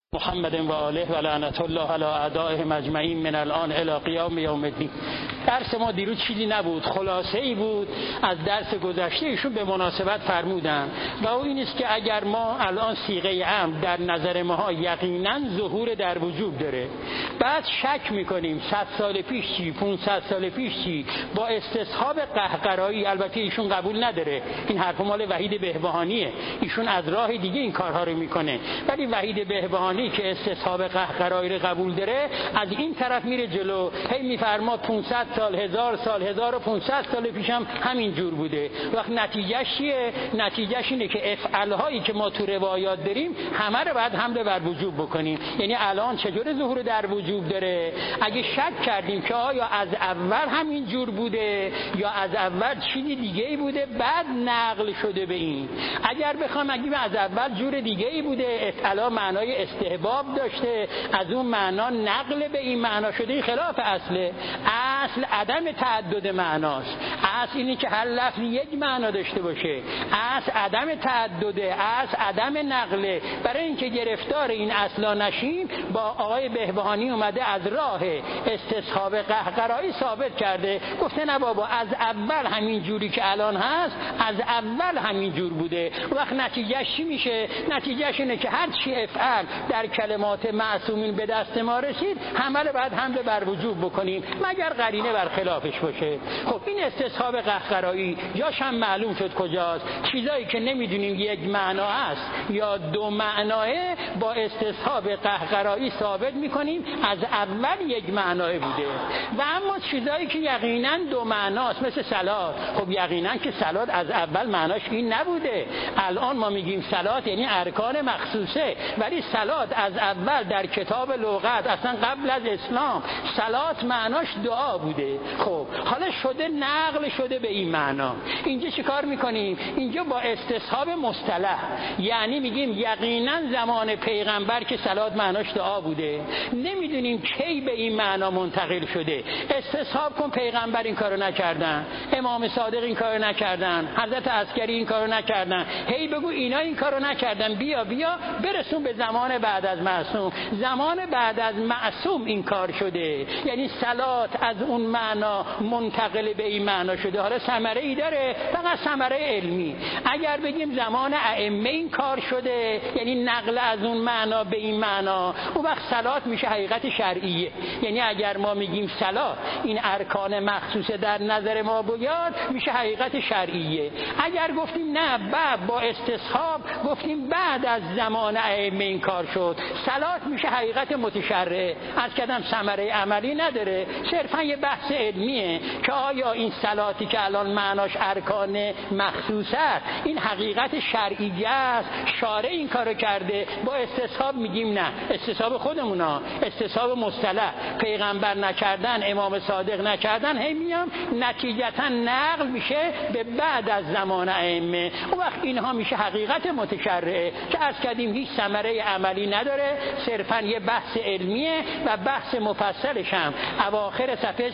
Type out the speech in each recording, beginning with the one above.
محمد و آله و لعنت الله علی اعدائهم اجمعین من الان الی قیام یوم الدین. درس ما دیروز چیزی نبود، خلاصه ای بود از درس گذشته. ایشون به مناسبت فرمودن و او این است که اگر ما الان صیغه امر در نظر ما یقینا ظهور در وجوب داره، بعد شک میکنیم 100 سال پیش چی، 500 سال پیش چی، با استصحاب قهقرایی، البته ایشون قبول نداره، این حرف مال وحید بهبهانیه، ایشون از راه دیگه این کارها رو میکنه، ولی وحید بهبهانی که استصحاب قهقرایی رو قبول داره از این طرف میره جلو، هی میفرما 500 سال، 1000 سال، 1500 سال پیشم همین جور بوده. وقت نتیجهش چیه؟ نتیجهش اینه که افعالهایی که ما تو روایات داریم همه رو بعد حمل بر وجوب بکنیم. یعنی الان چجور ظهور در وجوب داره؟ اگه شک کردیم که آیا از اول همین جور بوده یا از اول چیزی دیگه ای بوده بعد نقل شده به این، اگر بخوام اگه از اول جور دیگه ای بوده، افعالا معنای استحباب داشته، از اون معنا نقل به این معنا شده، این خلاف اصله. اصل عدم تعدد معناست، اصل اینه که هر لفظ یک معنا داشته باشه، اصل عدم تعدده، اصل عدم نقله. برای اینکه گرفتار این اصلا نشیم با آقای بهبهانی اومده از راه استصحاب قهقرایی ثابت کرده، گفته نه بابا از اول همین جوری که الان هست از اول همین جور بوده. وقت نتیجهش چی میشه؟ نتیجهش اینه که هر چی افعال در کلمات معصومین به دست ما رسید همه رو بعد حمل بر وجوب بکنیم مگر قرینه بر خلافش باشه. خب این استصحاب قهقرایی جاش هم معلوم شد کجاست. چیزایی که نمیدونیم یک معنا است یا دو معناه با استصحاب قهقرایی ثابت میکنیم از اول یک معناه بوده. و اما چیزایی که یقینا دو معناست مثل صلات، خب یقینا که صلات از اول معناش این نبوده. الان ما میگیم صلات یعنی ارکان مخصوصه، ولی صلات از اول در کتاب لغت اصلا قبل از اسلام صلات معناش دعا بوده. خب حالا شده نقل شده به این معنا. اینجا چیکار میکنیم؟ اینجا با استصحاب مصطلح، یعنی میگیم یقینا زمان پیغمبر که صلات معناش دعا بوده، نمیدونیم کی به این معنا منتقل شده. استصحاب کن پیغمبر این کارو نکردن، امام صادق این کارو نکردن، حضرت عسکری این کارو نکردن، هی بگو اینا این کارو نکردن، بیا برسون به زمان بعد از معصوم. زمان بعد از معصوم این کار شده، یعنی صلات از اون معنا منتقل به این معنا شده. حالا ثمره ای داره، فقط ثمره علمی. اگر بگیم زمان ائمه این کار شده، یعنی نقل از اون معنا به این معنا، اون وقت صلات میشه حقیقت شرعیه. یعنی اگر ما میگیم صلات این ارکان مخصوصه در نظر ما بیاد میشه حقیقت شرعیه. اگر گفتیم نه با استصحاب گفتیم بعد از زمان ائمه این کار شد، صلات میشه حقیقت متشرعه. از کدام ثمره عملی نداره، صرفا یه بحث علمیه که آیا این صلاتی که الان معناش ارکان مخصوص است این حقیقت شرعیه است، شارع این کارو کرده. با استصحاب میگیم نه، استصحاب خودمونا، استصحاب مصطلح، پیغمبر نکردن، امام صادق نکردن، هی میام نتیجتا نقل میشه به بعد از زمان ائمه. اون وقت اینها میشه حقیقت متشرعه که از کدیم هیچ ثمره عملی نداره، صرفا یه بحث علمیه. و بحث مفصلش هم اواخر صفحه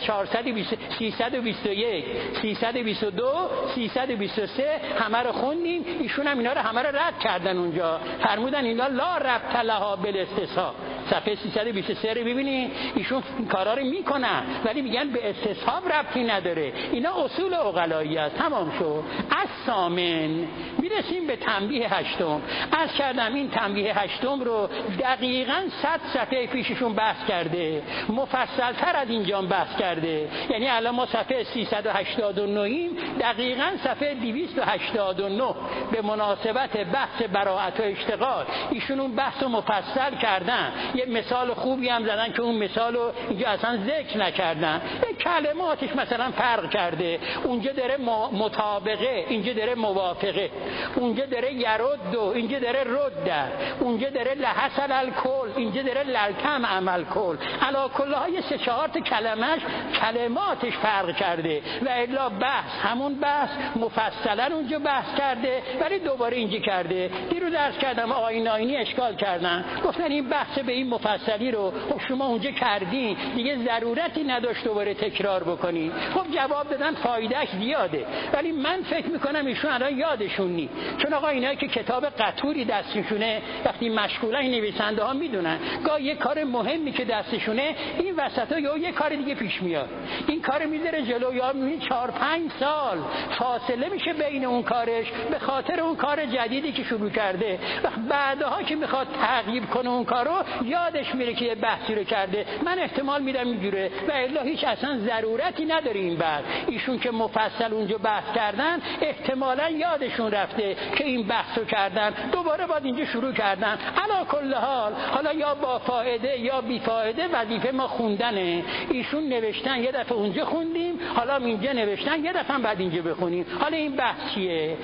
321 322 323 همه رو خوندیم. ایشون هم اینا رو همه رو رد کردن، اونجا فرمودن اینا لا ربط لها بالاستصحاب. صفحه 323 رو ببینید، ایشون این کارا رو میکنن ولی میگن به استصحاب ربطی نداره، اینا اصول عقلایی است. تمام شد. از ثامن میرسیم به تنبیه هشتم. از کردم این تنبیه هشتم رو دقیقاً 100 صفحه پیششون بحث کرده، مفصل‌تر از اینجا بحث کرده. یعنی الان ما صفحه 389 ایم، دقیقاً صفحه 289 به مناسبت بحث براءت و اشتغال ایشون اون بحث رو مفصل کردن. یه مثال خوبی هم زدن که اون مثال رو اینجا اصلا ذکر نکردن، یه کلماتش مثلا فرق کرده، اونجا داره مطابقه، اینجا داره موافقه، اونجا داره یرد و اینجا داره رد، اونجا داره لحسن الکل، اینجا داره للکم عمل کل. علا کلهای 3-4 کلماتش فرق کرده و الا بحث همون بحث مفصلا اونجا بحث کرده ولی دوباره اینجا کرده. دیروز درس کردم آینی اشکال کردن، گفتن این بحث به این مفصلی رو خب شما اونجا کردین دیگه ضرورتی نداشت دوباره تکرار بکنین. خب جواب دادن فایدهش زیاده، ولی من فکر میکنم ایشون الان یادشون نیست. نی. چون آقا اینایی که کتاب قطوری دستشونه وقتی مشغولن، این نویسنده ها میدونن گاه یه کار مهمی که دستشونه این وسطا یا یه کار دیگه پیش میاد، این کار میذاره جلو، یا میبینی 4-5 سال فاصله میشه بین اون کارش به خاطر اون کار جدیدی که شروع کرده. بعدها که میخواد تعقیب کنه اون کارو یادش میره که یه بحثی رو کرده. من احتمال میدم اینجوره و الا هیچ اصلا ضرورتی نداره این بحث. ایشون که مفصل اونجا بحث کردن احتمالاً یادشون رفته که این بحثو کردن، دوباره باید اینجا شروع کردن. علی کل حال حالا یا با فایده یا بی فایده وظیفه ما خوندنه. ایشون نوشتن یه دفعه اونجا خوندیم، حالا اینجا نوشتن یه دفعه بعد اینجا بخونیم. حالا این بحث چیه؟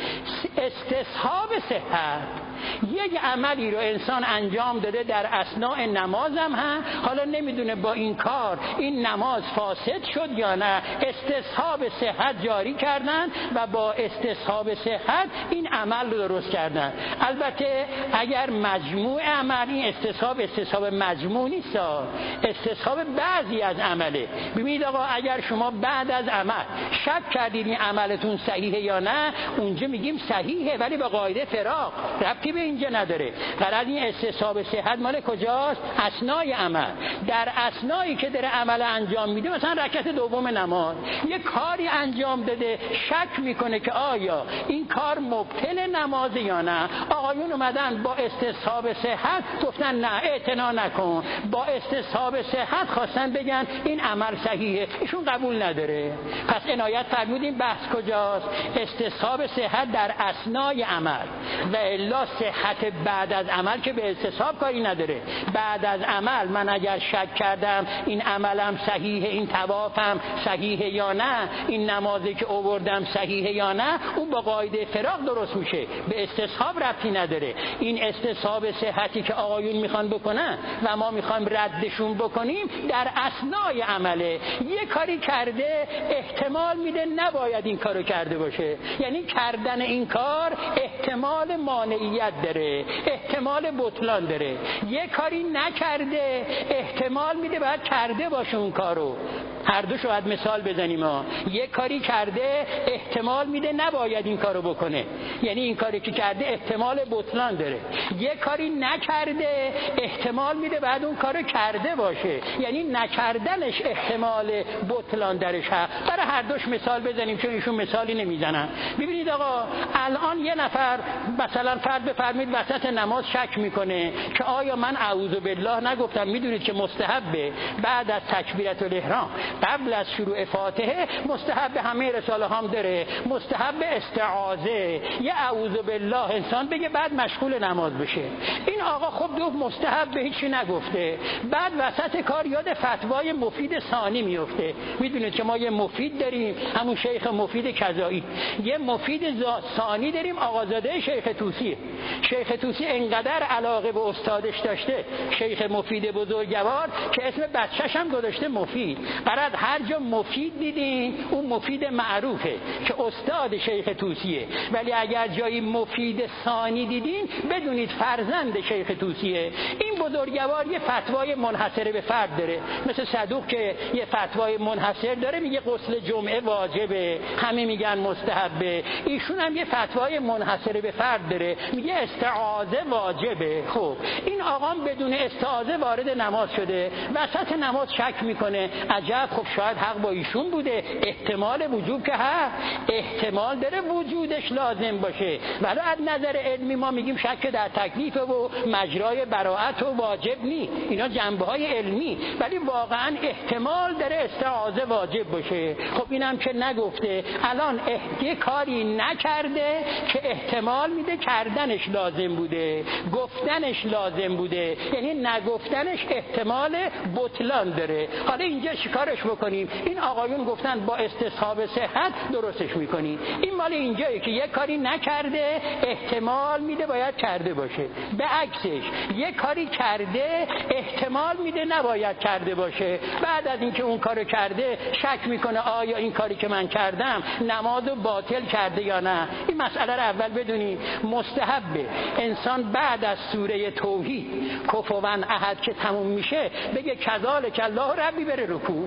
استصحاب صحت. یک عملی رو انسان انجام داده در اثناء نمازم هم، حالا نمیدونه با این کار این نماز فاسد شد یا نه، استصحاب صحت جاری کردن و با استصحاب صحت این عمل رو درست کردن. البته اگر مجموع عمل، این استصحاب مجموع نیست، استصحاب بعضی از عمله. ببینید آقا اگر شما بعد از عمل شک کردید این عملتون صحیحه یا نه، اونجا میگیم صحیحه ولی با قاعده فراق ربطی به اینجا نداره. قرار این استصحاب صحت مال کجاست؟ اثنای عمل. در اثنایی که داره عمل انجام میده، مثلا رکعت دوم نماز یه کاری انجام داده، شک میکنه که آیا این کار مبطل نماز یا نه. آقایون اومدن با استصحاب صحت گفتن نه اعتنا نکن، با استصحاب صحت خواستن بگن این عمل صحیحه، ایشون قبول نداره. پس عنایت فرمودیم بحث کجاست؟ استصحاب صحت در اثنای عمل و الا صحت بعد از عمل که به استصحاب کاری نداره. بعد از عمل من اگر شک کردم این عملم صحیحه، این طوافم صحیحه یا نه، این نمازی که آوردم صحیحه یا نه، اون با قاعده فراق درست میشه، به استصحاب ربطی نداره. این استصحاب صحتی که آقایون میخوان بکنن و ما میخوایم ردشون بکنیم در اثنای عمله. یه کاری کرده احتمال میده نباید این کارو کرده باشه، یعنی کردن این کار احتمال مانعیت داره، احتمال بطلان داره. یه کاری نکرده احتمال میده باید کرده باشه اون کارو. هر دو شاید مثال بزنیم یه کاری کرده احتمال میده نباید این کارو بکنه، یعنی این کاری که کرده احتمال بطلان داره. یه کاری نکرده احتمال میده بعد اون کارو کرده باشه، یعنی نکردنش احتمال بطلان درش هست. برای هر دوش مثال بزنیم چون ایشون مثالی نمیزنن. ببینید آقا الان یه نفر مثلا فرض بفرمایید وسط نماز شک میکنه که آیا من اعوذ بالله نگفتم؟ میدونید که مستحبه بعد از تکبیرت الاحرام قبل از شروع فاتحه مستحب همه رساله هم داره، مستحب استعاذه، یه اعوذ بالله انسان بگه بعد مشغول نماز بشه. این آقا خب دو مستحب هیچی نگفته، بعد وسط کار یاد فتوای مفید ثانی میفته. میدونید که ما یه مفید داریم همون شیخ مفید کذایی، یه مفید ثانی داریم آقازاده شیخ توسی. شیخ توسی انقدر علاقه به استادش داشته، شیخ مفید بزرگوار، که اسم بچه‌ش هم گذاشته مفید. برات هر جا مفید دیدین اون مفید معروفه که استاد شیخ توسیه، ولی اگر جایی مفید ثانی دیدین بدونید فرزند شیخ توسیه. این بزرگوار یه فتوای منحصر به فرد داره، مثل صدوق که یه فتوای منحصر داره میگه غسل جمعه واجبه، همه میگن مستحبه. ایشون هم یه فتوای منحصر به فرد داره میگه استعاذه واجبه. خب این آقام بدون استعاذه وارد نماز شده، وسط نماز شک میکنه، عجب خب شاید حق با ایشون بوده، احتمال وجوب که هست، احتمال داره وجودش لازم باشه، ولی از نظر علمی ما میگیم شک در تکلیف و مجرای براءت و واجب نی، اینا جنبه های علمی، ولی واقعا احتمال داره استعاذه واجب باشه. خب اینم که نگفته، الان یه کاری نکرده که احتمال میده کردنش لازم بوده، گفتنش لازم بوده، یعنی نگفتنش احتمال بطلان داره. حالا اینجا چیکارش بکنیم؟ این آقایون گفتن با استصحاب صحت درستش میکنیم. این مال اینجایی که یه کاری نکرده احتمال میده باید کرده باشه، به عکسش یه کاری کرده احتمال میده نباید کرده باشه، بعد از اینکه اون کارو کرده شک میکنه آیا این کاری که من کردم نمازو باطل کرده یا نه. این مسئله رو اول بدونید. مستحبه انسان بعد از سوره توحید کفوا احد که تموم میشه بگه کذالک الله ربی، بره رکوع.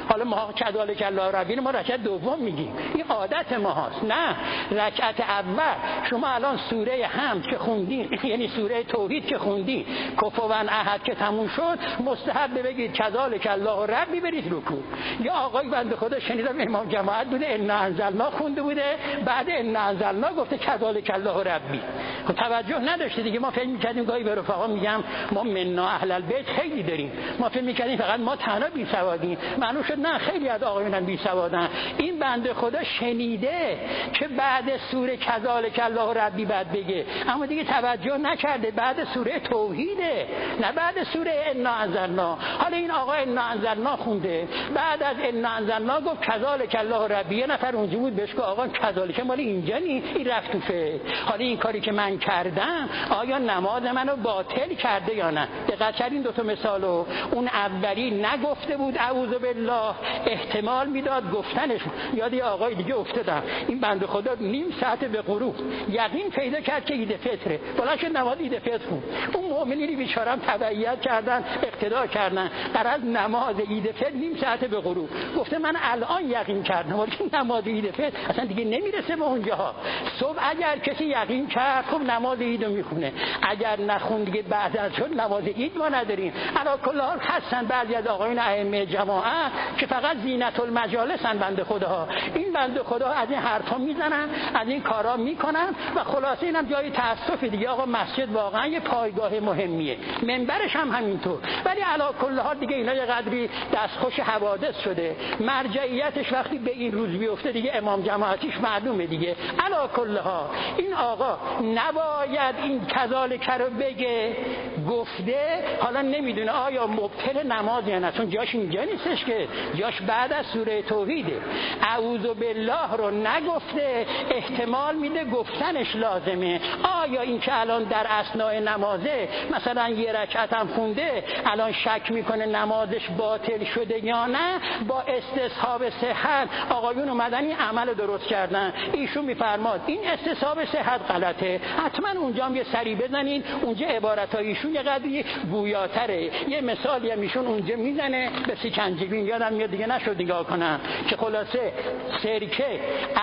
حالا ما کذالک الله ربی ما رکعت دوم میگیم، این عادت ما هست. نه، رکعت اول شما الان سوره حمد که خوندین، یعنی سوره توحید که خوندین، کفوان احد که تموم شد، مستحب بگید کذالک الله ربی برید رکوع. یا آقای بنده خدا شنیدم امام جماعت بوده انا انزلنا خونده بوده، بعد انا انزلنا گفته کذالک الله ربی. خب توجه نداشته دیگه. ما فکر می‌کردیم گاهی به رفقا میگم ما منا اهل البیت خیلی داریم، ما فکر می‌کردیم فقط ما تنها بی سوادیم. معلوم شد نه، خیلی از آقایون هم بی سوادن. این بنده خدا شنیده که بعد سوره کذالک الله ربی بعد بگه، اما دیگه توجه نکرده بعد سوره توحیده، نه بعد سوره انا انزلنا. حالا این آقا انا انزلنا خونده، بعد از انا انزلنا گفت کذالک الله ربی. یه نفر اونجا بود بهش گفت آقا کذالک مال اینجا نی، این رفت تو فعل. حالا این کاری که من کردم آیا نماز منو باطل کرده یا نه؟ دقت کردین دو تا مثالو. اون اولی نگفته بود اعوذ بالله، احتمال میداد گفتنش. یاد یه آقای دیگه افتادم، این بنده خدا نیم ساعت به غروب یقین پیدا کرد که عید فطره، بلند شد نماز عید فطر خوند. اون مؤمنینی بیچاره‌ام تبعیت کردن، اقتدا کردن در از نماز عید فطر نیم ساعت به غروب. گفته من الان یقین کردم، ولی نماز عید فطر اصلا دیگه نمیرسه به اونجاها. صبح اگر کسی یقین کرد خب نماز عیدو میخونه، اگر نخون دیگه بعد از شد نماز عید ما نداریم. علی کل حال هستن بعضی از آقایون ائمه جماعت که فقط زینت المجالسن بنده خداها. این بنده خدا از این حرفا میزنن، از این کارا میکنن و خلاصه اینم جای تاسف دیگه. آقا مسجد واقعا یه پایگاه مهمیه، منبرش هم همینطور، ولی علی کل حال دیگه اینا یه قدری دستخوش حوادث شده. مرجعیتش وقتی به این روز بیفته دیگه امام جماعتیش معلومه دیگه. علی کل حال این آقا نباید این کذالک رو بگه، گفته حالا نمیدونه آیا مبطل نماز یا نه، چون جاش اینجا نیستش که، جاش بعد از سوره توحیده. اعوذ بالله رو نگفته، احتمال میده گفتنش لازمه. آیا این که الان در اثناء نمازه مثلا یه رکعت هم خونده الان شک میکنه نمازش باطل شده یا نه؟ با استصحاب صحت آقایون اومدن این عمل درست کردن. ایشون میفرماد این استصحاب صحت غلطه، حتما اونجا هم یه سری بزنین، اونجا عبارتایشون یه قدری گویاتره. یه مثالی هم ایشون اونجا میزنه به سکنجبین، یادم میاد دیگه نشد نگاه کنم، که خلاصه سرکه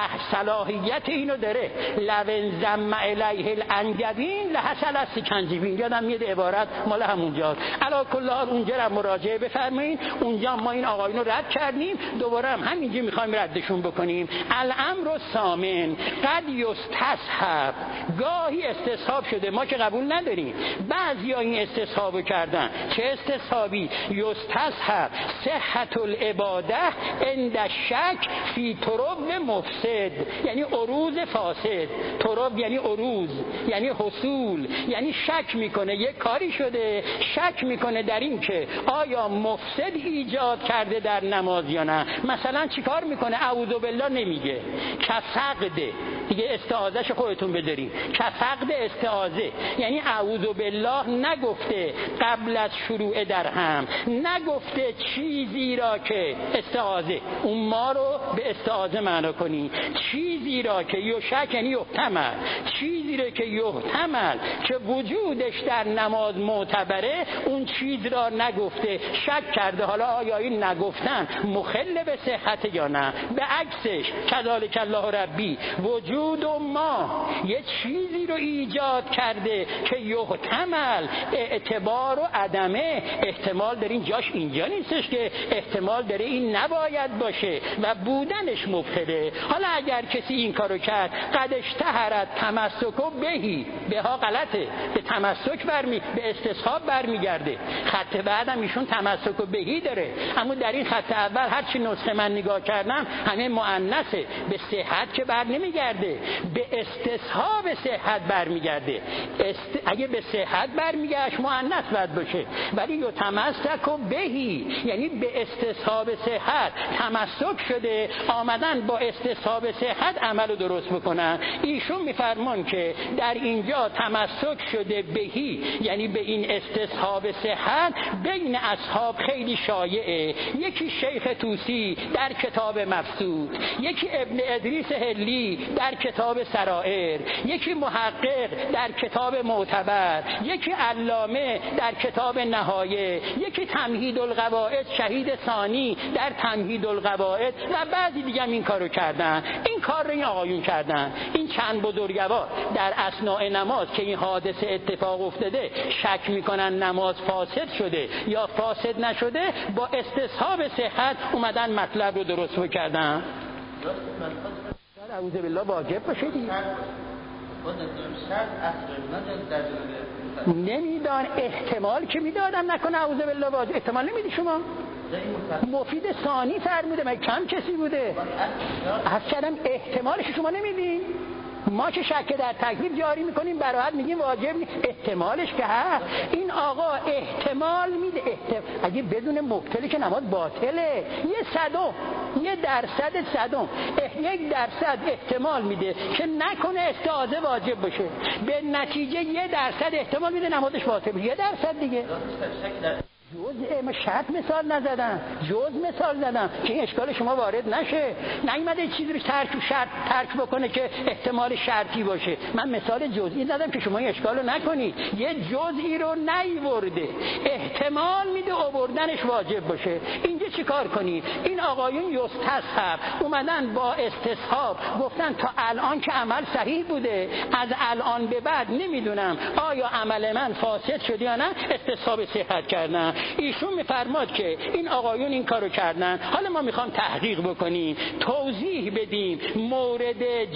صلاحیت اینو داره، لون زم الیه الانجبین لحصل از سکنجبین، یادم میاد عبارت مال همونجاست. علی کل حال اونجا رو مراجعه بفرمایید. اونجا ما این آقایونو رد کردیم، دوباره هم همینجا میخوایم ردشون بکنیم. الامر سامن قد یستصحب، گاهی استصحاب شده، ما که قبول نداریم، بعضیا این استصحابو کردن. چه استصحابی؟ یستصحب صحت العباده عند الشک فی طرق مفسد، یعنی عروض فاسد. طرق یعنی عروض، یعنی حصول، یعنی شک میکنه یک کاری شده، شک میکنه در این که آیا مفسد ایجاد کرده در نماز یا نه. مثلا چیکار میکنه؟ اعوذ بالله نمیگه، کفقده دیگه، استعاذهش خودتون بدارین، کفقد استعاذه، یعنی اعوذ بالله نگفته قبل از شروع در هم، نگفته چیزی را که استعاذه، اون ما رو به استعاذه معنا کنی، چیزی را که یشک یعنی یحتمل، چیزی را که یحتمل که وجودش در نماز معتبره، اون چیز را نگفته، شک کرده حالا آیا این نگفتن مخل به صحت یا نه. به عکسش کذالک الله ربی، وجود ما یه چیزی رو ایجاد کرده که یحتمل اعتبار و عدمه، احتمال داره این جاش اینجا نیستش که، احتمال داره این نباید باشه و بودنش مبطله. حالا اگر کسی این کارو کرد قد اشتهرت تمسک و بهی، بها غلطه، به تمسک به استصحاب برمیگرده. خط بعدم ایشون تمسک و بهی داره، اما در این خط اول هر چی نسخه من نگاه کردم همه مؤنثه، به صحت که بر نمیگرده، به استصحاب صحت برمیگرده. اگه به صحت برمیگشت مؤنث باید باشه، ولی یتمسک و بهی یعنی به استصحاب صحت تمسک شده، آمدن با استصحاب صحت عمل رو درست بکنن. ایشون میفرمان که در اینجا تمسک شده بهی، یعنی به این استصحاب صحت بین اصحاب خیلی شایعه. یکی شیخ طوسی در کتاب مبسوط، یکی ابن ادریس هلی در کتاب سرائر، یکی محقق در کتاب معتبر، یکی علامه در کتاب نهایه، یکی تمهید القواعد شهید ثانی در تمهید القواعد و بعضی دیگه هم این کارو کردن. این کار رو این آقایون کردن. این چند بزرگوار در اثناء نماز که این حادثه اتفاق افتاده شک میکنن نماز فاسد شده یا فاسد نشده، با استصحاب صحت اومدن مطلب رو درست کردن. اعوذ بالله واجب باشه دیگه. نمیدان احتمال که میدادن نکنه اعوذ بالله واجب، احتمال نمیدی شما؟ مفید ثانی فرموده، مگه کم کسی بوده؟ عرض کردم احتمالش شما نمیدین؟ ما که شک در تکلیف جاری میکنیم براحت میگیم واجب نیست، احتمالش که هست. این آقا احتمال میده، اگه بدون مبتلی که نماز باطله. یه درصد صدم 1% احتمال میده که نکنه استعاذه واجب باشه، به نتیجه 1% احتمال میده نمازش باطل بشه. 1% دیگه جزء شرط مثال نزدم، جزء مثال زدم که این اشکال شما وارد نشه. نیومده چیزی رو ترک بکنه که احتمال شرطی باشه. من مثال جزئی زدم که شما این اشکال رو نکنید. یه جزئی رو نیورده، احتمال میده آوردنش واجب باشه. اینجا چیکار کنید؟ این آقایون یستصحب اومدن با استصحاب گفتن تا الان که عمل صحیح بوده، از الان به بعد نمیدونم آیا عمل من فاسد شد یا نه، استصحاب صحت کردن. ایشون میفرماد که این آقایون این کارو کردن. حالا ما میخوام تحقیق بکنیم، توضیح بدیم مورد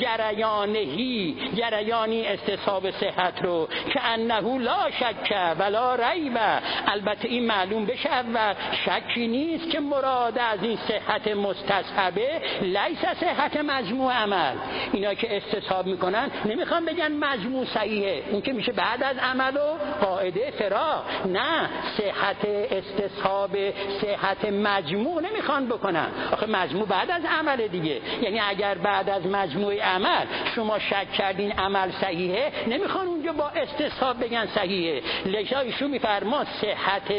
جریانی استصحاب صحت رو که انه لا شک ولا ریب. البته این معلوم بشه اول شکی نیست که مراد از این صحت مستصحبه لیس صحت مجموع عمل. اینا که استصحاب میکنن نمیخوام بگن مجموع صحیحه، اون که میشه بعد از عمل و قاعده فراغ. نه، صحت استصحاب صحت مجموع نمیخوان بکنن. آخه مجموع بعد از عمل دیگه، یعنی اگر بعد از مجموع عمل شما شک کردین عمل صحیحه، نمیخوان اونجا با استصحاب بگن صحیحه. لذا ایشون میفرما صحت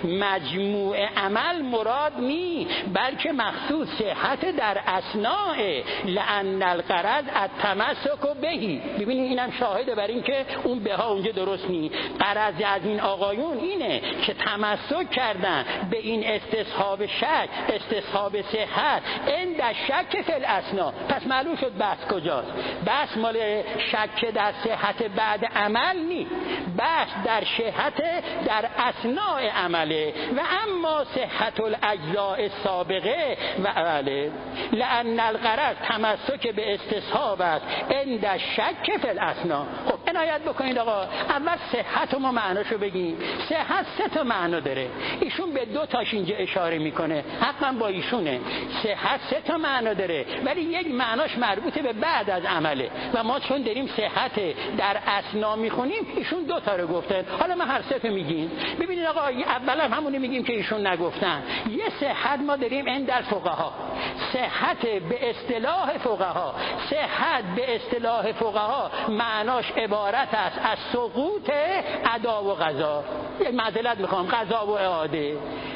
مجموع عمل مراد نی، بلکه مخصوص صحت در اثناء لأن الغرض التمسک بهی. ببینید اینم شاهده بر این که اون بها اونجا درست نی. غرض از این آقایون اینه که تمسک کردن به این استصحاب شک، استصحاب صحت عند شک فی الاثناء. پس معلوم شد بحث کجاست؟ بحث مال شک در صحت بعد عمل نی، بحث در صحت در اثناء عمله. و اما صحت الاجزاء السابقه و عمله لأن الغرض تمسک به استصحاب است عند شک فی الاثناء. خب عنایت بکنید آقا، اول صحت ما معناشو بگیم. صحت 3 معنا داره، ایشون به 2 تاش اینجا اشاره میکنه، حقا با ایشونه. صحت 3 معنا داره، ولی یک معناش مربوط به بعد از عمله و ما چون داریم صحت در اثنا میخونیم ایشون 2 تا رو گفتن. حالا ما هر 3 میگیم. ببینید آقا، اولا همونی میگیم که ایشون نگفتن. یه صحت ما داریم عند الفقها، صحت به اصطلاح فقها. صحت به اصطلاح فقها معناش عبارت است از سقوط ادا و قضا. یک معذرت میخوام، قضا و اعاده.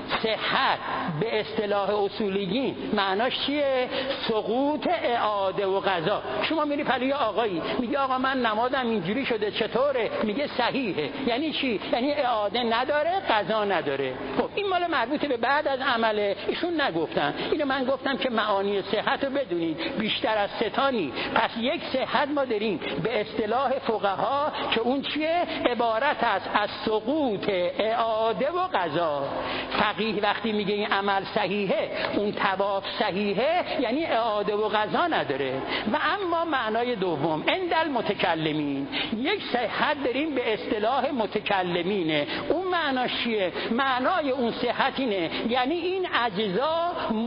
صحت به اصطلاح اصولیین معناش چیه؟ سقوط اعاده و قضا. شما میری پلی آقایی میگه آقا من نمازم اینجوری شده چطوره؟ میگه صحیحه. یعنی چی؟ یعنی اعاده نداره، قضا نداره. خب این مال مربوط به بعد از عمله، ایشون نگفتن. اینو من گفتم که معانی صحت رو بدونید، بیشتر از 3 تا نی. پس یک صحت ما داریم به اصطلاح فقها که اون چیه؟ عبارت است از سقوط اعاده و قضا. فقیه وقتی میگه این عمل صحیحه، اون طواف صحیحه، یعنی اعاده و قضا نداره. و اما معنای دوم عند المتکلمین، یک صحت داریم به اصطلاح متکلمینه. اون معناش چیه؟ معنای اون صحت اینه یعنی این اجزا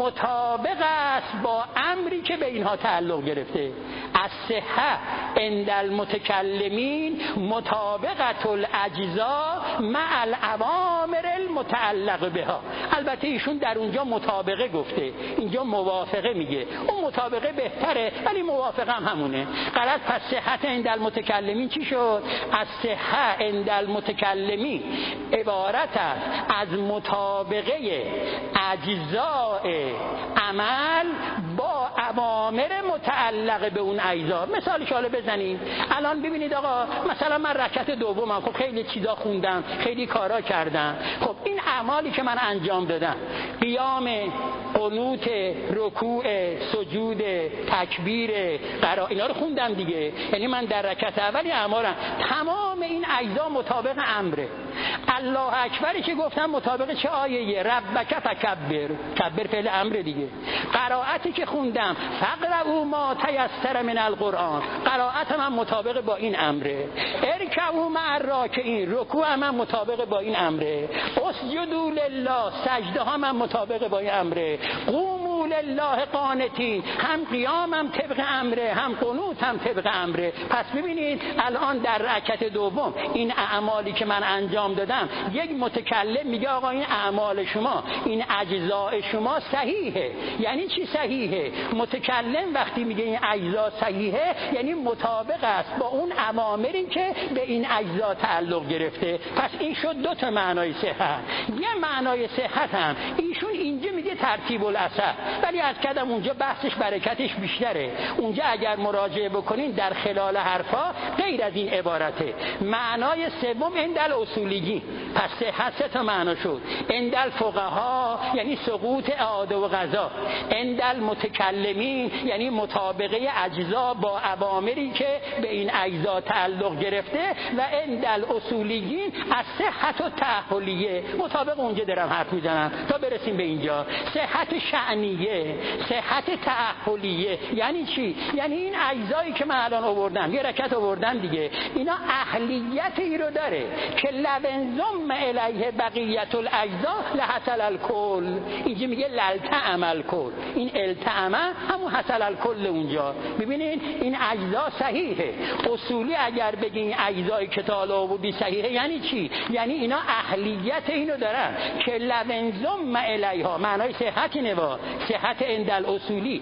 مطابق است با امری که به اینها تعلق گرفته. از صحت عند المتکلمین مطابقت الاجزا مع الاوامر المتعلق بها. البته ایشون در اونجا مطابقه گفته، اینجا موافقه میگه. اون مطابقه بهتره ولی موافقه هم همونه. غلط. پس صحت عند المتکلمین چی شد؟ از صحت عند المتکلمین عبارت است از مطابقه اجزاء عمل با اوامر متعلق به اون اجزا. مثالش حالا بزنیم. الان ببینید آقا، مثلا من رکعت دومم، خب خیلی چیزا خوندم، خیلی کارا کردم. خب این اعمالی که من انجام دادم، قیام، قنوت، رکوع، سجود، تکبیر، قرائت، اینا رو خوندم دیگه. یعنی من در رکعت اولی اعمالم تمام این اجزا مطابق امره. الله اکبری که گفتم مطابق چه آیه؟ ربک فکبر. کبر فعل امر دیگه. قرائتی که خوندم فقرؤوا ما تیسر من القرآن، قرائت من مطابق با این امره. ارکعوا مع الراکعین، رکوع من مطابق با این امره. اسجدوا لله، سجده ها من مطابق با این امره. قوموا لله قانتین، هم قیامم طبق امره، هم قنوتم طبق امره. پس ببینید الان در رکعت دوم این اعمالی که من انجام دادم، یک متکلم میگه آقا این اعمال شما، این اجزاء شما صحیحه. یعنی چی صحیحه؟ متکلم وقتی میگه این اجزا صحیحه یعنی مطابق است با اون اوامری که به این اجزا تعلق گرفته. پس این شد دو تا معنای صحت. یه معنای صحت هم ایشون اینجا میگه ترتیب الاثر، ولی از کدام اونجا بحثش برکتش بیشتره. اونجا اگر مراجعه بکنین در خلال حرفا غیر از این عبارته. معنای سوم عند الاصولیین. پس صحت سه تا معنا شد. عند الفقها یعنی سقوط اعاده و قضا. عند المتکلمین یعنی مطابقه اجزا با اوامری که به این اجزا تعلق گرفته. و عند الاصولیین از صحت و تأهلیه. مطابق اونجا دارم حرف میزنم تا برسیم به اینجا. صحت شأنیه، صحت تأهلیه یعنی چی؟ یعنی این اجزایی که من الان آوردم، یه رکعت آوردم دیگه، اینا اهلیتی رو داره که لونزم الیه بقیت الاجزا لحصل الکل. اینجا میگه للتعم الکل، این التعمه همون حصل الکل اونجا. ببینید این اجزا صحیحه. اصولی اگر بگین اجزای که تعالی آوردی صحیحه یعنی چی؟ یعنی اینا اهلیت اینو دارن که لونزم الیها. معنای صحت اینه، صحت عند الاصولی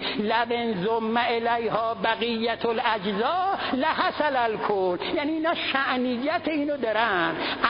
لونزم الیها بقیت الاجزا لحصل الکل. یعنی اینا شأنیت اینو دارن،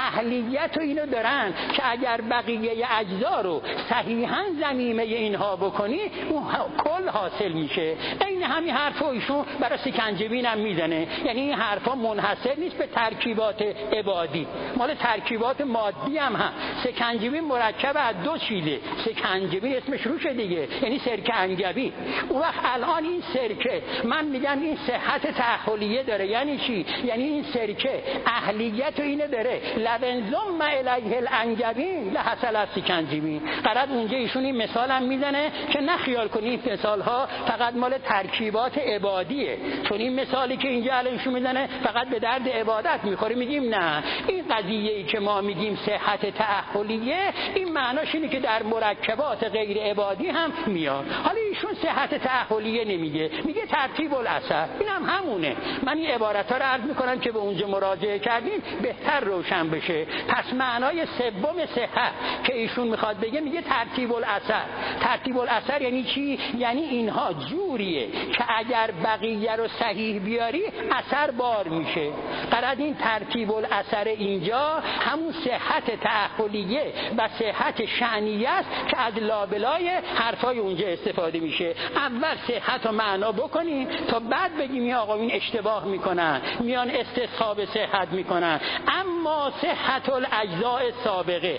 اهلیت اینو دارن که اگر بقیه اجزا رو صحیحاً ضمیمه اینها بکنی اون کل حاصل میشه. این همین حرفا ایشون برای سکنجبین هم میزنه. یعنی این حرفا منحصر نیست به ترکیبات عبادی، مال ترکیبات مادی هم هست. سکنجبین مرکب از دو چیزه. سکنجبین اسمش روشه دیگه، یعنی سرکه انگبین. اون وقت الان این سرکه من میگم این صحت تأهلیه داره. یعنی چی؟ یعنی این سرکه اهلیت اینو داره. لونزم الیه الانگبین لحصل السکنجبین. قرار اونجا ایشون این مثال هم میزنه که نخیال کنید مثال ها فقط مال ترکیبات عبادیه، چون این مثالی که اینجا الان ایشون میزنه فقط به درد عبادت میخوره. میگیم نه، این قضیه‌ای که ما میگیم صحت تأهلیه این معناش اینه که در مرکبات غیر عبادی هم میاد. حالا ایشون صحت تأهلیه نمیگه، میگه ترتیب الاثر. اینم همونه. من این عبارت‌ها رو عرض میکنم که به اونجا مراجعه کردین بهتر روشن بشه. پس معنای سوم صحت که ایشون میخواد بگه میگه ترتیب الاثر. ترتیب الاثر یعنی چی؟ یعنی اینها جوریه که اگر بقیه رو صحیح بیاری اثر بار میشه. قرار این ترتیب الاثر اینجا همون صحت تأهلیه و صحت شأنیه است که از لابلای حرفای اونجا استفاده میشه. اول صحت رو معنا بکنیم تا بعد بگیم یا آقا این اشتباه میکنن، میان استصحاب صحت میکنن. اما صحت الاجزاء سابقه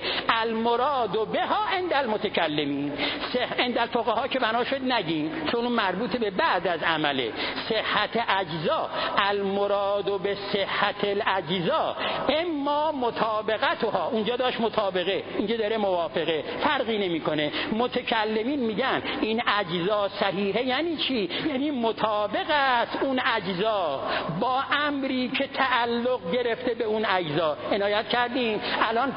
المراد بها عند المتکلمین. عند الفقها که بنا شد نگیم چون اون مربوط به بعد از عمله. صحت اجزا المراد به صحت الاجزاء اما مطابقتها، اونجا داشت مطابقه، اینجا داره موافقه، فرقی نمیکنه. میکنه. متکلمین میگن این اجزا صحیحه یعنی چی؟ یعنی مطابق است اون اجزا با امری که تعلق گرفته به اون اجزا. عنایت کردین الان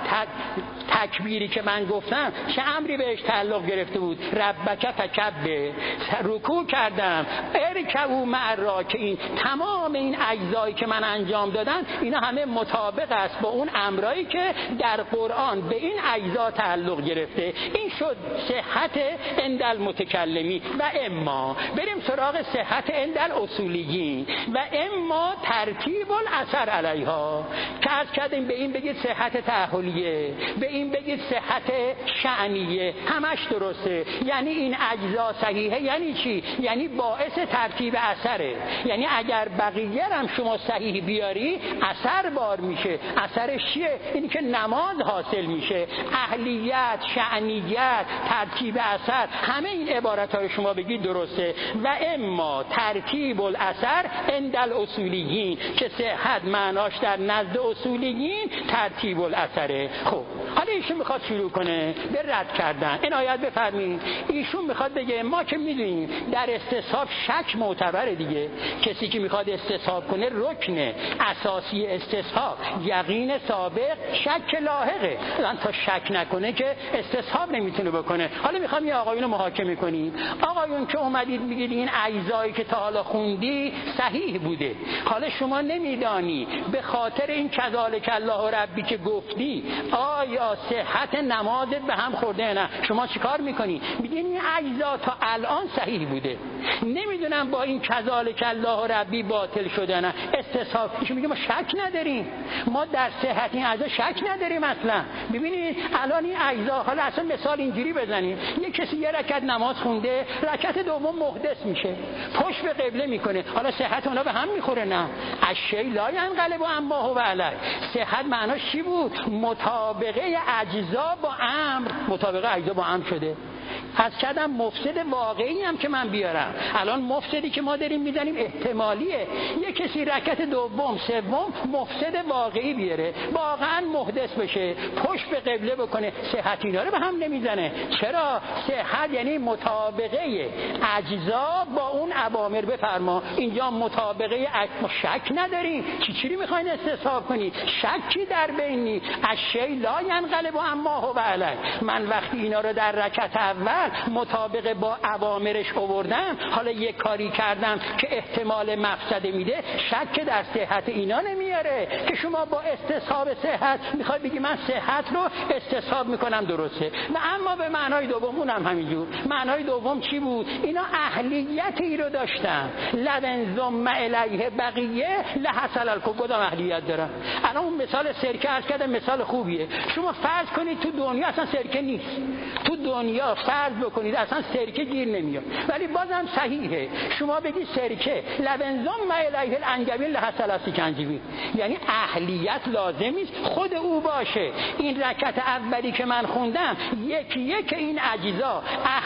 تکبیری که من گفتم چه امری بهش تعلق گرفته بود؟ ربک فکبر. رکوع کردم ارکعوا مع الراکعین. تمام این اجزایی که من انجام دادم اینا همه مطابق است با اون امرایی که در قرآن به این اجزا تعلق گرفته. این شد صحت عند المتکلمین. و اما بریم سراغ صحت عند الاصولیین و اما ترتیب الاثر علیها که از کردیم به این بگید صحت تأهلیه، به این بگید صحت شأنیه، همش درسته. یعنی این اجزا صحیحه یعنی چی؟ یعنی باعث ترتیب اثره. یعنی اگر بقیه هم شما صحیح بیاری اثر بار میشه. اثرش چیه؟ اینی که نماز حاصل میشه. اهلیت، شأنیت، ترتیب اثر، همه این عبارت های شما بگید درسته. و اما ترتیب الاثر عند الاصولیین که صحت معناش در نزد اصولیین ترتیب الاثره. خب حالا ایشون میخواد شروع کنه به رد کردن. عنایت بفرمایید. ایشون میخواد بگه ما که میدونیم در استصحاب شک معتبره دیگه. کسی که میخواد استصحاب کنه رکن اساسی استصحاب یقین سابق، شک لاحقه. الان تا شک نکنه که استصحاب نمیتونه بکنه. حالا میخوام یه آقایون رو محاکمه کنیم. آقایون که اومدید میگید این اجزایی که تا حالا خوندی صحیح بوده، حالا شما نمیدانی به خاطر این کذالک الله ربی که گفتی آیا صحت نمازت به هم خورده نه؟ شما چیکار میکنی؟ میگین این اجزا تا الان صحیح بوده، نمیدونم با این کذالک الله ربی باطل شده نه. استصحاب ایشون میگه ما شک نداریم، ما در صحت این اجزا شک نداریم اصلا. ببینید الان این اجزا، حالا اصلا مثال اینجوری بزنیم، یک کسی یه رکعت نماز خونده، رکعت دوم محدث میشه، پشت به قبله میکنه، حالا صحت اونا به هم میخوره؟ نه. الشیء لا ینقلب عما هو علیه. صحت معناش چی بود؟ مطابقه اجزا با امر. مطابقه اجزا با امر شده. از کردم مفسد واقعی هم که من بیارم. الان مفسدی که ما داریم میزنیم احتمالیه. یک کسی رکعت دوم سوم مفسد واقعی بیاره، واقعا محدث بشه، پشت به قبله بکنه، صحت اینا رو به هم نمیزنه. چرا؟ صحت یعنی مطابقه اجزا با اون اوامر. بفرما اینجا مطابقه ما شک نداریم. چی میخواین استصحاب کنید؟ شکی در بینی. الشیء لا ینقلب عما هو علیه. من وقتی اینا رو در رکعت اول مطابق با اوامرش آوردم، حالا یک کاری کردم که احتمال مفسده میده، شک در صحت اینا نمیاره که شما با استصحاب صحت میخوای بگی من صحت رو استصحاب میکنم درسته. و اما به معنای دوم اونم همینجور. معنای دوم چی بود؟ اینا اهلیتی رو داشتن. لبن ضم الیه بقیه لحصل الکفر. کدام اهلیت دارن؟ الان اون مثال سرکه عرض کردم مثال خوبیه. شما فرض کنید تو دنیا اصلا سرکه نیست، تو دنیا فرض بکنید اصلا سرکه گیر نمیاد، ولی بازم صحیحه. شما بگید سرکه لبن ضم الیه الانجبین لحصل السکنجبین، یعنی اهلیت لازم نیست خود او باشه. این رکعت اولی که من خوندم یکی یک این اجزا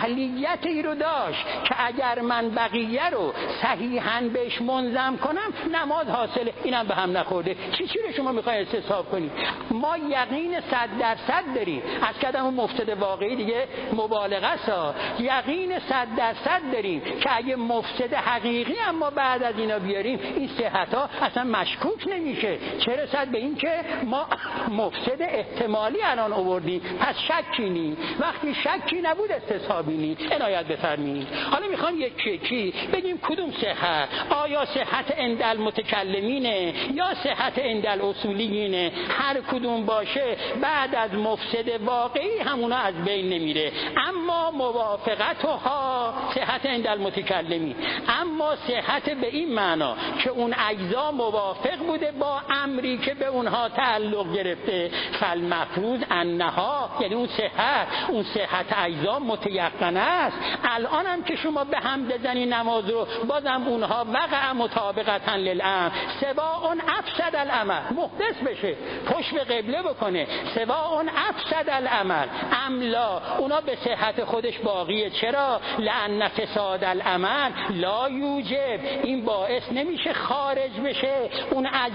اهلیتی رو داشت که اگر من بقیه رو صحیحاً بهش منظم کنم نماز حاصله. اینم به هم نخورده. چی رو شما میخواید استصحاب کنید؟ ما یقین 100% داریم. از کدام مفسد واقعی دیگه مبالغه است. یقین 100% داریم که اگه مفسد حقیقی اما بعد از اینا بیاریم این صحت ها اصلا مشکوک نمیشه. چه رسد به این که ما مفسد احتمالی الان آوردیم، پس شکی نی. وقتی شکی نبود استصحابی نی. عنایت بفرمایید. حالا میخوام یکی بگیم کدوم صحت؟ آیا صحت عند المتکلمینه یا صحت عند الاصولیینه؟ هر کدوم باشه بعد از مفسد واقعی همونا از بین نمیره. اما موافقتها صحت عند المتکلمین، اما صحت به این معنا که اون اجزا موافق بوده با امری که به اونها تعلق گرفته. فالمفروض انها، یعنی اون صحت اجزا متیقن است. الان هم که شما به هم بزنی نماز رو، بازم اونها وقع مطابقتا للامر. سواء افسد العمل، محدث بشه، پشت به قبله بکنه، سواء افسد العمل املا، اونا به صحت خودش باقیه. چرا؟ لأن فساد العمل لا یوجب، این باعث نمیشه خارج بشه اون اجزا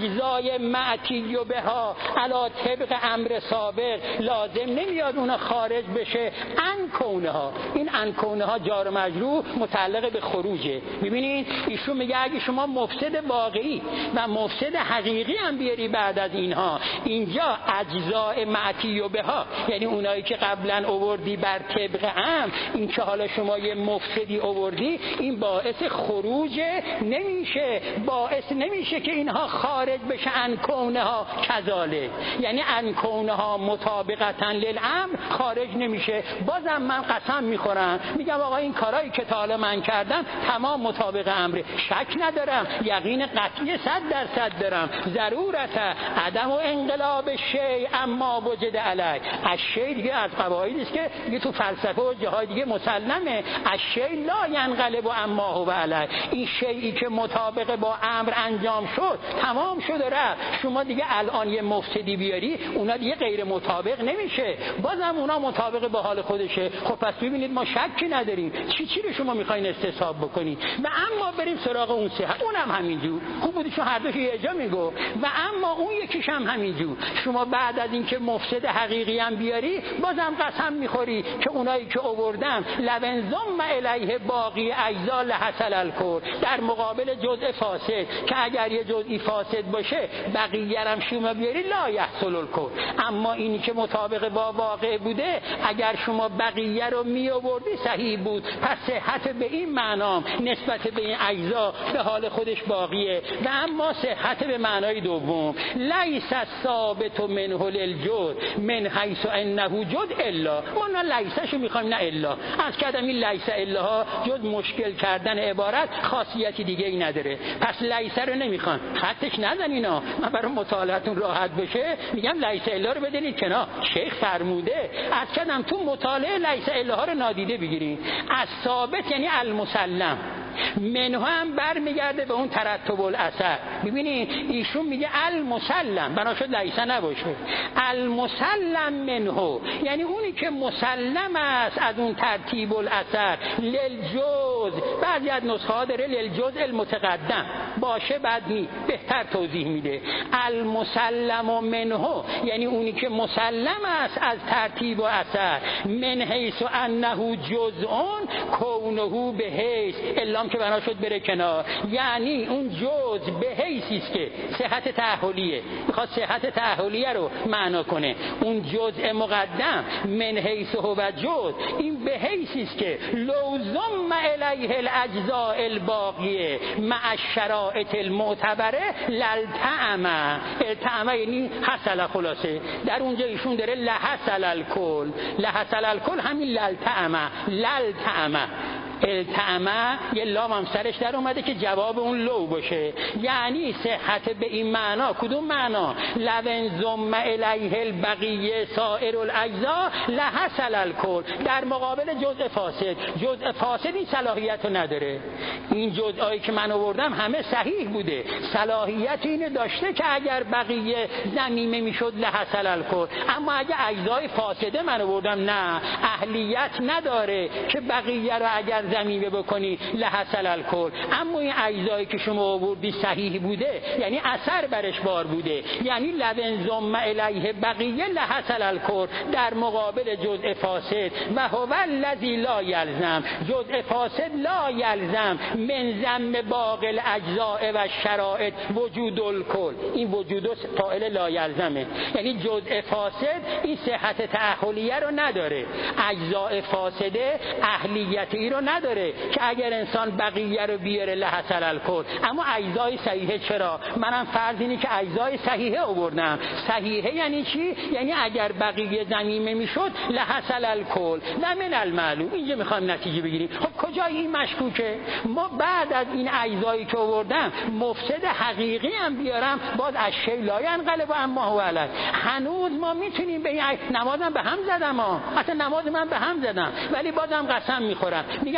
اجزای معتی و بها علا طبق امر سابق لازم نمیاد اونا خارج بشه ان کونها. این ان کونها جار و مجرور متعلق به خروجه. ببینید ایشون میگه اگه شما مفسد واقعی و مفسد حقیقی هم بیاری بعد از اینها، اینجا اجزای معتی و بها یعنی اونایی که قبلا آوردی بر طبق امر، این که حالا شما یه مفسدی آوردی، این باعث خروج نمیشه، باعث نمیشه که اینها خارج بشه ان کونها کذالک، یعنی ان کونها مطابقتا للامر خارج نمیشه. بازم من قسم میخورم میگم آقا این کارایی که تا حالا من کردم تمام مطابق امر، شک ندارم، یقین قطعی 100% دارم. ضرورت عدم و انقلاب شیء اما وجد علی. الشیء دیگه از قواعدی است که دیگه تو فلسفه و جاهای دیگه مسلمه. الشیء لا ینقلب اما هو علی. این شیئی که مطابق با امر انجام شد تمام شد و رفت. شما دیگه الان یه مفسدی بیاری اونا دیگه غیر مطابق نمیشه، بازم اونا مطابق با حال خودشه. خب پس ببینید ما شکی نداریم چی رو شما میخواین استصحاب بکنید. و اما بریم سراغ اون صحت، اونم همینجور. خوب بودی چون هر دوش یه جا میگو. و اما اون یکیش هم همینجور. شما بعد از اینکه مفسد حقیقی هم بیاری بازم قسم میخوری که اونایی که آوردن لبنزم الیه باقی اجزا لحصل الکل، در مقابل جزء فاسد که اگر یه جزئی فاسد باشه بقیه هم شما بیاری لا یحصل الکل. اما اینی که مطابق با واقع بوده اگر شما بقیه رو می آوردی صحیح بود. پس صحت به این معنام نسبت به این اجزا به حال خودش باقیه. و اما صحت به معنای دوم لیس ثابت منه للجد من حیث انه جد الا. ما نه لیسشو میخوایم نه الا. از کدام این لیس الا ها جز مشکل کردن عبارت خاصیتی دیگه ای نداره. پس لیس رو نمیخوان، خطش نزنینا. من برای مطالعتون راحت بشه میگم لیس الا رو بدینید کنار. شیخ فرموده از کدام تو مطالعه لیس الا ها رو نادیده بگیرید. از ثابت یعنی المسلم، منها هم برمیگرده به اون ترتب الاثر. ببینید ایشون میگه المسلم، بنا شد لیسه نباشه. المسلم منه یعنی اونی که مسلم است از اون ترتیب الاثر. للجز بعضی از نسخه ها داره للجز المتقدم باشه، بعد نی بهتر توضیح میده. المسلم منه یعنی اونی که مسلم است از ترتیب و اثر. من حیث انه جزء کونه به حیث الا که بنا شد بره کنار. یعنی اون جزء به حیثی است که صحت تأهلیه، میخواد صحت تأهلیه رو معنا کنه. اون جزء مقدم من حیث هو جزء این به حیثی است که لوزم الیه الاجزاء الباقیه مع الشرائط المعتبره للطعمه. الطعمه یعنی حصل، خلاصه در اونجا ایشون داره لحصل الکل. لحصل الکل همین للطعمه. للطعمه الطعمه یه لام هم سرش در اومده که جواب اون لو باشه. یعنی صحت به این معنا. کدوم معنا؟ لونزم الیه البقیه سائر الاجزاء لحصل الکل، در مقابل جزء فاسد. جزء فاسد این صلاحیت رو نداره. این جزئی که من آوردم همه صحیح بوده، صلاحیت اینو داشته که اگر بقیه ضمیمه میشد لحصل الکل. اما اگه اجزای فاسده من آوردم نه، اهلیت نداره که بقیه رو اگر ضمیمه بکنی لحصل الکل. اما این اجزایی که شما آوردی صحیح بوده یعنی اثر برش بار بوده. یعنی لونزم الیه بقیه لحصل الکل در مقابل جزء فاسد. و هو الذی لا یلزم، جزء فاسد لا یلزم من ضم باقی الاجزاء و شرائط وجود الکل. این وجود فاعل لا یلزمه، یعنی جزء فاسد این صحت تأهلیه رو نداره. اجزاء فاسده اهلیتی رو نداره که اگر انسان بقیه رو بیاره لحصل الکل. اما اجزای صحیحه چرا؟ منم فرض اینه که اجزای صحیحه آوردم. صحیحه یعنی چی؟ یعنی اگر بقیه ضمیمه میشد لحصل الکل و من المعلوم. اینجا میخوایم نتیجه بگیریم. خب کجای این مشکوکه؟ ما بعد از این اجزایی که آوردم مفسد حقیقی هم بیارم باز الشیء لا ینقلب اما هو علی. هنوز ما میتونیم به این نمازم به هم زدم اصلا نماز من به هم زدم، ولی بازم قسم میخورم میگن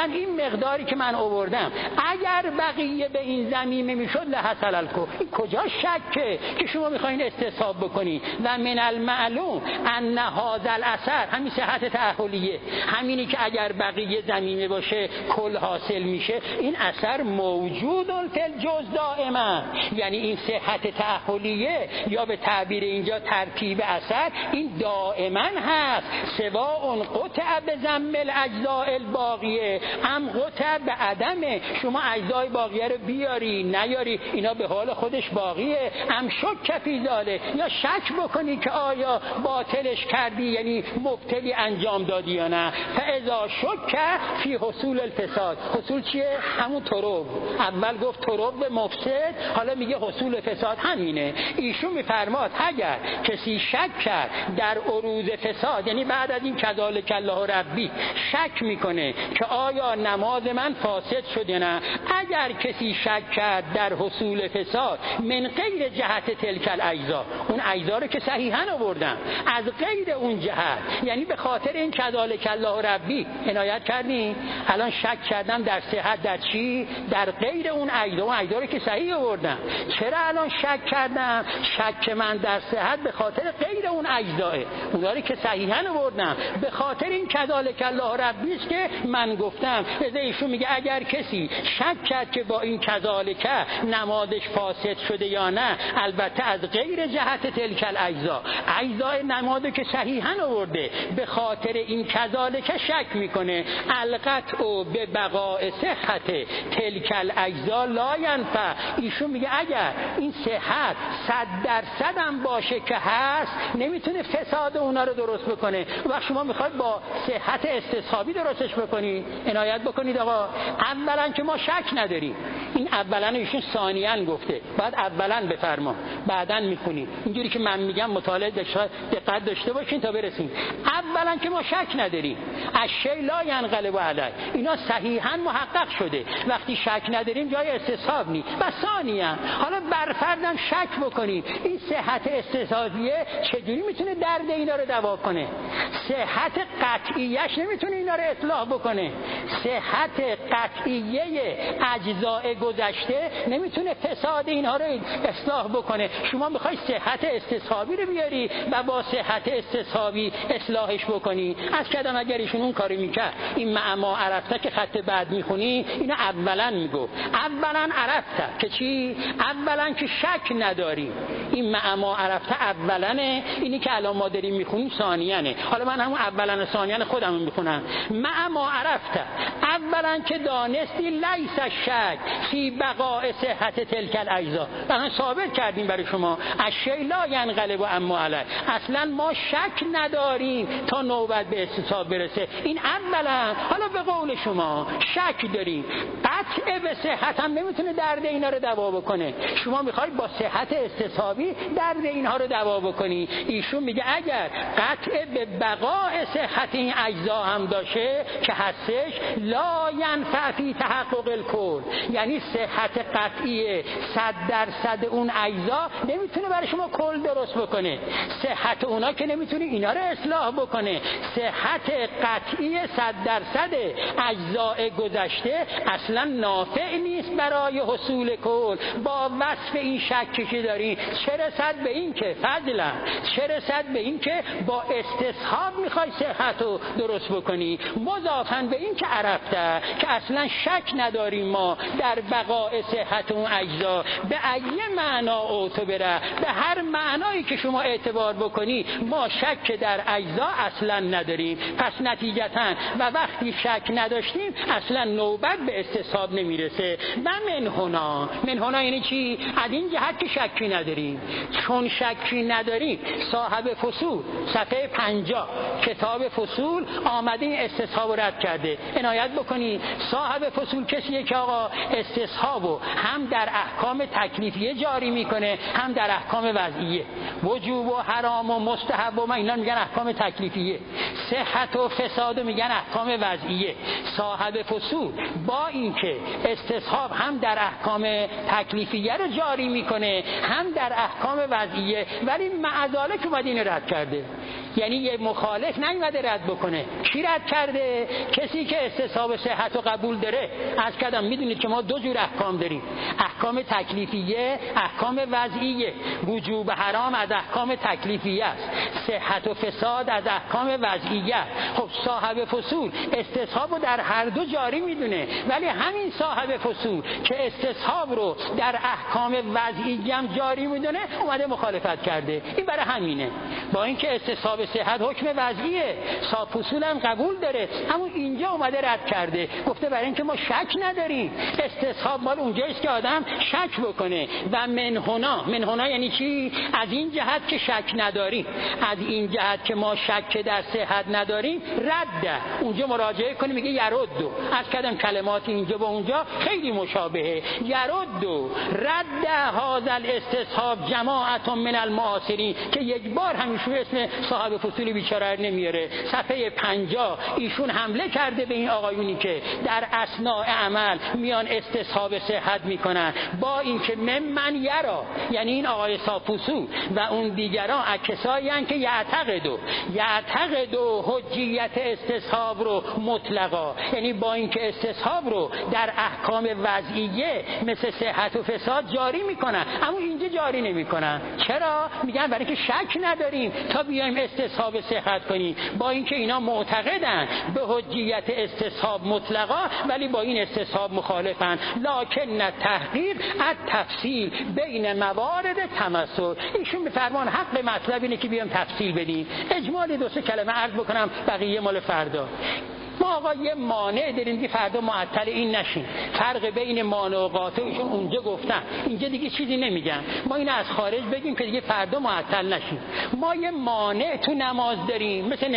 میگن این مقداری که من آوردم اگر بقیه به این ضمیمه میشد لحصل الکفر. این کجا شکه که شما میخواین استصحاب بکنی؟ و من المعلوم ان هذا الاثر، همین صحت تأهلیه، همینی که اگر بقیه ضمیمه باشه کل حاصل میشه، این اثر موجود فی الجزء دائما. یعنی این صحت تأهلیه یا به تعبیر اینجا ترتیب اثر این دائما هست. سواء قطع به ضم الاجزاء الباقیه ام قطع به عدمه. شما اجزای باقیه رو بیاری نیاری اینا به حال خودش باقیه. ام شک فی ذلک، یا شک بکنی که آیا باطلش کردی یعنی مبتلی انجام دادی یا نه. فاذا شک فی حصول الفساد. حصول چیه؟ همون طرق. اول گفت طرق به مفسد، حالا میگه حصول فساد همینه. ایشون میفرماد اگر کسی شک کرد در عروض فساد، یعنی بعد از این کذالک الله ربی شک میکنه که آیا نماز من فاسد شد یا نه، اگر کسی شک کرد در حصول فساد من غیر جهت تلک الاجزا، اون اجزا رو که صحیحاً آوردم، از غیر اون جهت، یعنی به خاطر این کذالک الله ربی عنایت کردیم، الان شک کردم در صحت در چی؟ در غیر اون اجزا. اون اجزا رو که صحیح آوردم، چرا الان شک کردم؟ شک من در صحت به خاطر غیر اون اجزاه، اونا رو که صحیحاً آوردم، به خاطر این کذالک الله ربی است که من گفتم. ایشون میگه اگر کسی شک کرد که با این کذالک نمازش فاسد شده یا نه، البته از غیر جهت تلک الاجزا، اجزای نمازو که صحیحاً آورده، به خاطر این کذالک شک میکنه. القطع به بقاء صحت تلک الاجزا لا ینفع. ایشون میگه اگر این صحت 100% هم باشه که هست، نمیتونه فساد اونا رو درست بکنه. و شما میخواید با صحت استصحابی درستش بکنی. عنایت بکنید آقا، اولا که ما شک نداریم. این اولا ایشون ثانیاً گفته، بعد اولا بفرما بعداً میخونی. اینجوری که من میگم مطالعه دقت داشته باشین تا برسیم. اولا که ما شک نداریم، الشیء لا ینقلب علی، اینا صحیحاً محقق شده، وقتی شک نداریم جای استصحاب نیست. و ثانیاً حالا بر فردم شک بکنی این صحت استصحابیه چجوری میتونه درد اینا رو دوا کنه؟ صحت قطعیش نمیتونه اینا رو اصلاح بکنه. صحت قطعیه اجزاء گذشته نمیتونه فساد اینها رو اصلاح بکنه. شما میخوای صحت استصحابی رو بیاری و با صحت استصحابی اصلاحش بکنی. از کدام اگر ایشون اون کاری میکرد، این معما عرفته که خط بعد میخونی، اینا اولا میگفت. اولا عرفته که چی؟ اولا که شک نداری. این معما عرفته اولانه، اینی که الان ما داریم میخونیم ثانیانه. حالا من همون اولا و ثانیان خودم میخونم. معما عرفته، اولا که دانستی لیس شک فی بقاء صحت تلک الاجزا. من ثابت کردیم برای شما الشیء لا ینقلب اما علی، اصلا ما شک نداریم تا نوبت به استصحاب برسه. این اولا. حالا به قول شما شک داریم، قطع به صحت هم نمیتونه درد اینا رو دوا بکنه. شما میخواید با صحت استصحابی درد اینها رو دوا بکنی. ایشون میگه اگر قطع به بقاء صحت این اجزا هم داشه که هستش، لا ینفع فی تحقق الکل، یعنی صحت قطعی 100% اون اجزا نمیتونه برای شما کل درست بکنه. صحت اونا که نمیتونه اینا رو اصلاح بکنه. صحت قطعی 100% اجزاء گذشته اصلا نافع نیست برای حصول کل. با وصف این شکی که دارین چه رسد به این که فضلا، چه رسد به این که با استصحاب میخوای صحت رو درست بکنی، مضافاً به این که عرفته که اصلا شک نداریم ما در بقاء صحت اون اجزا. به ای معنا اعتبره، به هر معنایی که شما اعتبار بکنی ما شک در اجزا اصلا نداریم. پس نتیجتاً و وقتی شک نداشتیم اصلا نوبت به استصحاب نمیرسه. و من هنا یعنی چی؟ از این جهت که شکی نداریم. چون شکی نداریم، صاحب فصول صفحه 50 کتاب فصول آمده این استصحاب رد کرده. عنایت بکنی صاحب فصول کسیه که آقا استصحابو هم در احکام تکلیفیه جاری میکنه هم در احکام وضعیه. وجوب و حرام و مستحب و اینا میگن احکام تکلیفیه، صحت و فساد میگن احکام وضعیه. صاحب فصول با اینکه استصحاب هم در احکام تکلیفیه رو جاری میکنه هم در احکام وضعیه، ولی معذالک اومد این رد کرده. یعنی یه مخالف نیومده رد بکنه. کی رد کرده؟ کسی که استصحاب صحت و قبول داره. از کدام میدونید که ما دو جور احکام داریم، احکام تکلیفیه، احکام وضعیه. وجوب حرام از احکام تکلیفیه است، صحت و فساد از احکام وضعیه. خب صاحب فصول استصحاب رو در هر دو جاری میدونه، ولی همین صاحب فصول که استصحاب رو در احکام وضعیه هم جاری میدونه اومده مخالفت کرده. این برای همینه، با اینکه استصحاب صحت حکم وضعیه، صاحب فصول هم قبول داره، اما اینجا اومده رد کرده، گفته برای اینکه ما شک نداریم. استصحاب مال اونجاییست که آدم شک بکنه. و منهنا یعنی چی؟ از این جهت که شک نداریم، از این جهت که ما شک در صحت نداریم رد. اونجا مراجعه کنیم میگه یردو. از کدام کلمات اینجا با اونجا خیلی مشابهه. یردو رد هذا الاستصحاب جماعت من المعاصرین، که یک بار همیشه اسم صاحب فصول بیچاره نمیاره. صفحه 50 ایشون حمله کرده به این آقایونی که در اثناء عمل میان استصحاب صحت میکنن، با اینکه من یرا، یعنی این آقای صاحب فصول و اون دیگران کسایی ان که یعتقدو حجیت استصحاب رو مطلقا، یعنی با اینکه استصحاب رو در احکام وضعیه مثل صحت و فساد جاری میکنن، اما اینجا جاری نمیکنن. چرا؟ میگن برای اینکه شک نداریم تا بیایم استصحاب صحت کنیم، با اینکه اینا معتقدن به حجیت استصحاب مطلقا ولی با این استصحاب مخالفن. لکن تحقیق التفصیل بین موارد تمثل. ایشون به فرمان حق مطلب اینه که بیام تفصیل بدیم. اجمالی دو سه کلمه عرض بکنم، بقیه مال فردا. ما آقا یه مانع داریم که فردا معطل این نشین. فرق بین مانع و قاطع ایشون اونجا گفتن، اینجا دیگه چیزی نمیگن. ما اینو از خارج بگیم که دیگه فردا معطل نشین. ما یه مانع تو نماز داریم مثل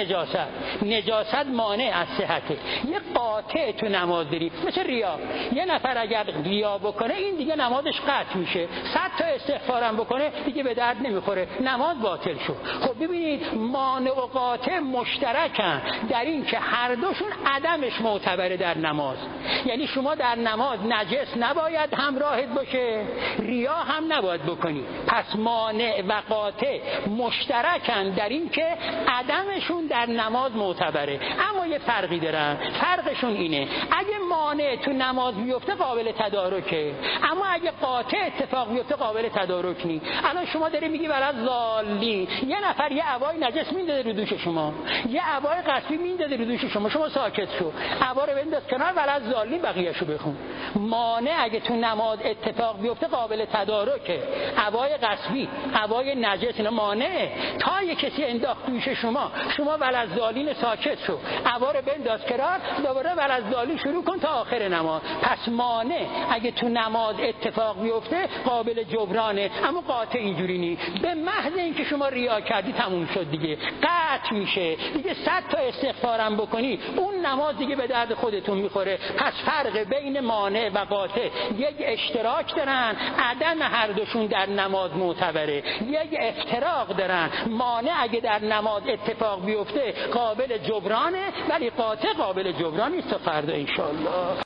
نجاست مانع از صحته. یه قاطع تو نماز داریم مثل ریا. یه نفر اگر ریا بکنه این دیگه نمازش قطع میشه، 100 تا استغفارم بکنه دیگه به درد نمیخوره، نماز باطل شد. خب ببینید مانع و قاطع مشترکن در این که هر دوشون عدمش معتبره در نماز. یعنی شما در نماز نجس نباید همراهت باشه، ریا هم نباید بکنی. پس مانع و قاطع مشترکن در این که عدمشون در نماز معتبره. اما یه فرقی دارن، فرقشون اینه اگه مانع تو نماز بیفته قابل تدارکه، اما اگه قاطع اتفاق بیفته قابل تدارک نیست. الان شما داری میگی برای ضالین، یه نفر یه عبای نجس میندازه رو دوش شما، یه عبای قصبی میندازه رو دوش شما ساکت شو، عبا رو بنداز کنار، ولز ضالین بقیه‌شو بخون. مانع اگه تو نماز اتفاق بیفته قابل تدارکه. عبای قصبی، عبای نجس اینا مانعه. تا یه کسی انداخت دوش شما ولز ضالین ساکت شو، عبا رو بنداز کنار، دوباره ولز ضالین شروع کن تا آخر نماز. پس مانع اگه تو نماز اتفاق بیفته قابل جبرانه، اما قاطع اینجوری نیست. به محض اینکه شما ریا کردی تموم شد دیگه، قطع میشه دیگه. 100 تا استغفارم بکنی اون نماز دیگه به درد خودتون میخوره. پس فرق بین مانع و قاطع، یک اشتراک دارن، عدم هر دوشون در نماز معتبره. یک افتراق دارن، مانع اگه در نماز اتفاق بیفته قابل جبرانه ولی قاطع قابل جبران نیست. تا فردا انشالله.